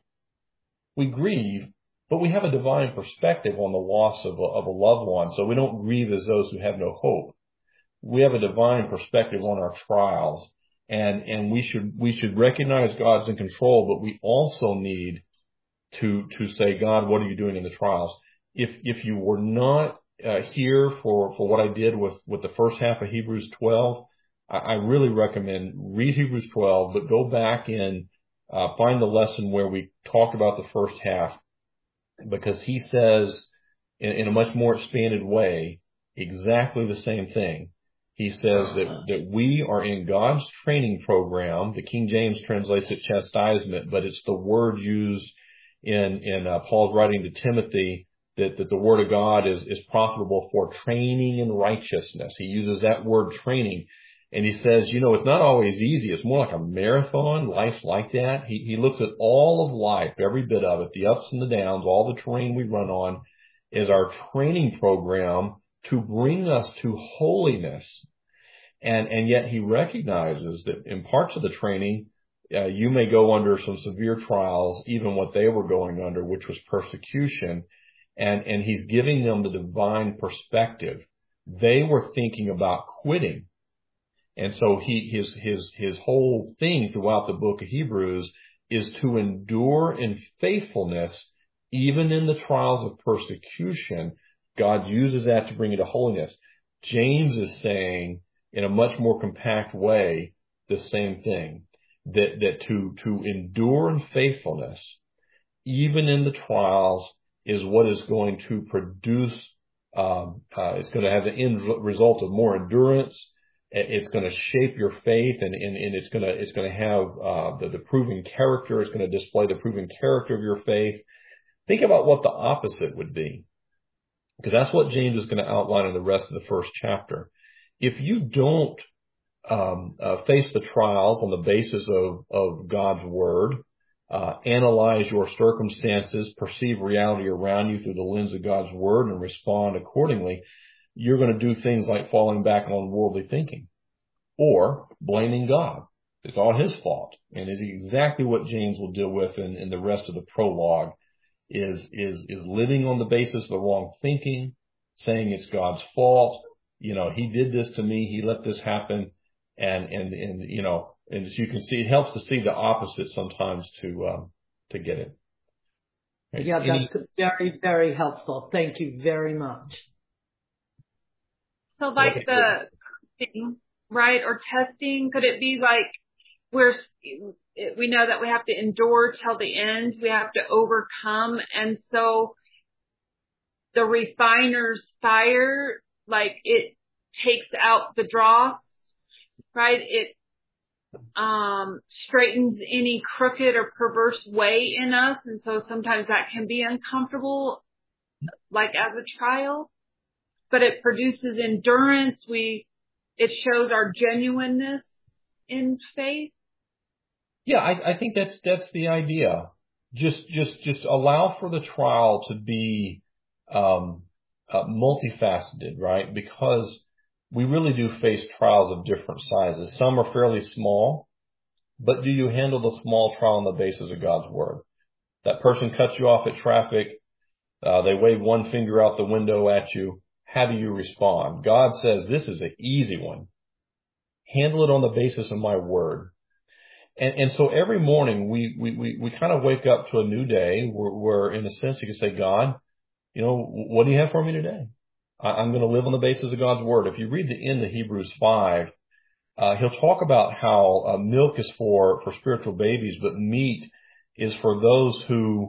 We grieve, but we have a divine perspective on the loss of a, of a loved one. So we don't grieve as those who have no hope. We have a divine perspective on our trials, and, and we should, we should recognize God's in control, but we also need to, to say, God, what are you doing in the trials? If, if you were not uh, here for, for what I did with, with the first half of Hebrews twelve, I, I really recommend read Hebrews twelve, but go back and uh, find the lesson where we talked about the first half, because he says in, in a much more expanded way exactly the same thing. He says that, that we are in God's training program. The King James translates it chastisement, but it's the word used in, in uh, Paul's writing to Timothy that, that the word of God is, is profitable for training in righteousness. He uses that word training. And he says, you know, it's not always easy. It's more like a marathon. Life's like that. He, he looks at all of life, every bit of it, the ups and the downs, all the terrain we run on, as our training program to bring us to holiness. And, and yet he recognizes that in parts of the training, uh, you may go under some severe trials, even what they were going under, which was persecution. And, and he's giving them the divine perspective. They were thinking about quitting. And so he, his, his, his whole thing throughout the book of Hebrews is to endure in faithfulness, even in the trials of persecution. God uses that to bring you to holiness. James is saying in a much more compact way the same thing, that, that to, to endure in faithfulness, even in the trials, is what is going to produce, um, uh, it's going to have the end result of more endurance. It's going to shape your faith, and, and, and it's going to, it's going to have, uh, the, the proven character. It's going to display the proven character of your faith. Think about what the opposite would be, because that's what James is going to outline in the rest of the first chapter. If you don't, um, uh, face the trials on the basis of, of God's word, uh, analyze your circumstances, perceive reality around you through the lens of God's word, and respond accordingly, you're going to do things like falling back on worldly thinking or blaming God. It's all his fault. And is exactly what James will deal with in, in the rest of the prologue, is, is, is living on the basis of the wrong thinking, saying it's God's fault. You know, he did this to me. He let this happen. And, and, and, you know, and as you can see, it helps to see the opposite sometimes to, um, to get it. Right. Yeah, Any, that's very, very helpful. Thank you very much. So like the thing, right, or testing, could it be like we're, we know that we have to endure till the end, we have to overcome, and so the refiner's fire, like it takes out the dross, right? It um straightens any crooked or perverse way in us, and so sometimes that can be uncomfortable, like as a trial. But it produces endurance. We, it shows our genuineness in faith. Yeah, I, I think that's, that's the idea. Just, just, just allow for the trial to be, um, uh, multifaceted, right? Because we really do face trials of different sizes. Some are fairly small, but do you handle the small trial on the basis of God's word? That person cuts you off at traffic. Uh, they wave one finger out the window at you. How do you respond? God says, this is an easy one. Handle it on the basis of my word. And, and so every morning we, we, we, we kind of wake up to a new day where, where in a sense you can say, God, you know, what do you have for me today? I, I'm going to live on the basis of God's word. If you read the end of Hebrews five, uh, he'll talk about how uh, milk is for, for spiritual babies, but meat is for those who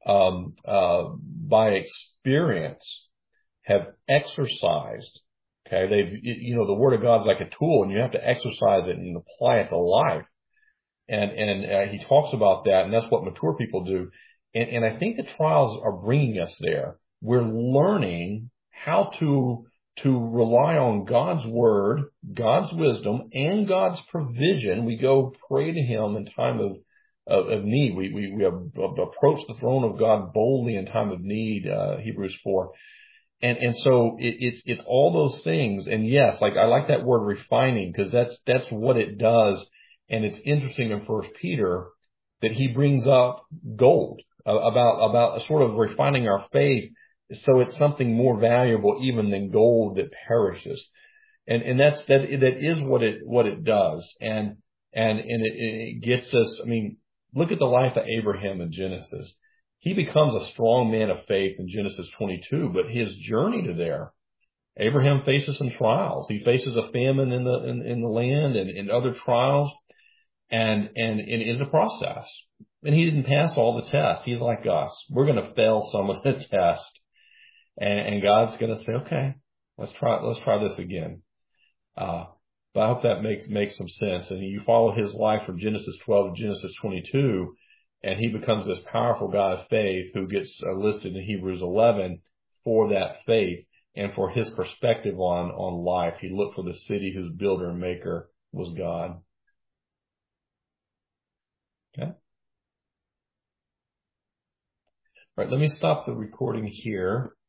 um, uh, by experience have exercised. Okay. They've, you know, the word of God is like a tool and you have to exercise it and apply it to life. And, and uh, he talks about that, and that's what mature people do. And, and I think the trials are bringing us there. We're learning how to, to rely on God's word, God's wisdom, and God's provision. We go pray to him in time of, of, of need. We, we, we approach the throne of God boldly in time of need, uh, Hebrews four. And, and so it, it's, it's all those things. And yes, like I like that word refining, because that's, that's what it does. And it's interesting in First Peter that he brings up gold, uh, about, about sort of refining our faith. So it's something more valuable even than gold that perishes. And, and that's, that, that is what it, what it does. And, and, and it, it gets us, I mean, look at the life of Abraham in Genesis. He becomes a strong man of faith in Genesis twenty-two, but his journey to there, Abraham faces some trials. He faces a famine in the, in, in the land and, and other trials. And, and it is a process. And he didn't pass all the tests. He's like us. We're going to fail some of the tests. And, and God's going to say, okay, let's try, let's try this again. Uh, but I hope that makes, makes some sense. And you follow his life from Genesis twelve to Genesis twenty-two, and he becomes this powerful guy of faith who gets uh, listed in Hebrews eleven for that faith and for his perspective on, on life. He looked for the city whose builder and maker was God. Okay. All right. Let me stop the recording here.